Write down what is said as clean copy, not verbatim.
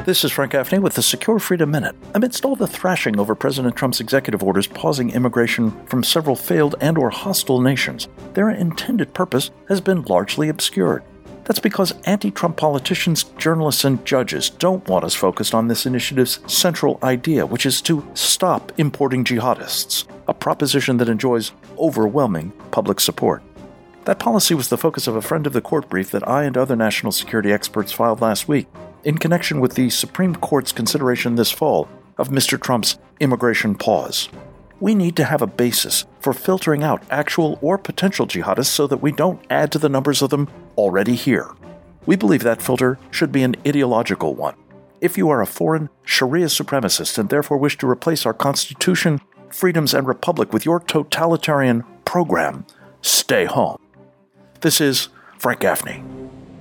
This is Frank Gaffney with the Secure Freedom Minute. Amidst all the thrashing over President Trump's executive orders pausing immigration from several failed and or hostile nations, their intended purpose has been largely obscured. That's because anti-Trump politicians, journalists, and judges don't want us focused on this initiative's central idea, which is to stop importing jihadists, a proposition that enjoys overwhelming public support. That policy was the focus of a friend of the court brief that I and other national security experts filed last week, in connection with the Supreme Court's consideration this fall of Mr. Trump's immigration pause. We need to have a basis for filtering out actual or potential jihadists so that we don't add to the numbers of them already here. We believe that filter should be an ideological one. If you are a foreign Sharia supremacist and therefore wish to replace our Constitution, freedoms, and republic with your totalitarian program, stay home. This is Frank Gaffney.